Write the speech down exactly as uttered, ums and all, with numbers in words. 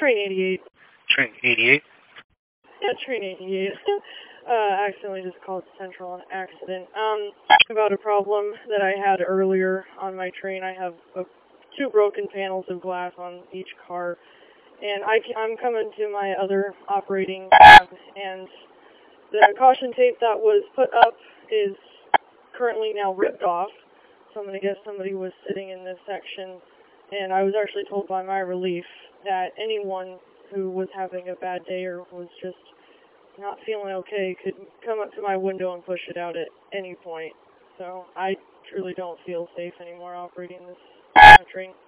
Train eighty-eight. Train eighty-eight? Yeah, Train eighty-eight. uh, accidentally just called Central on accident. Um, about a problem that I had earlier on my train. I have a, two broken panels of glass on each car. And I, I'm coming to my other operating cab, and the caution tape that was put up is currently now ripped off. So I'm going to guess somebody was sitting in this section. And I was actually told by my relief that anyone who was having a bad day or was just not feeling okay could come up to my window and push it out at any point. So I truly don't feel safe anymore operating this uh, train.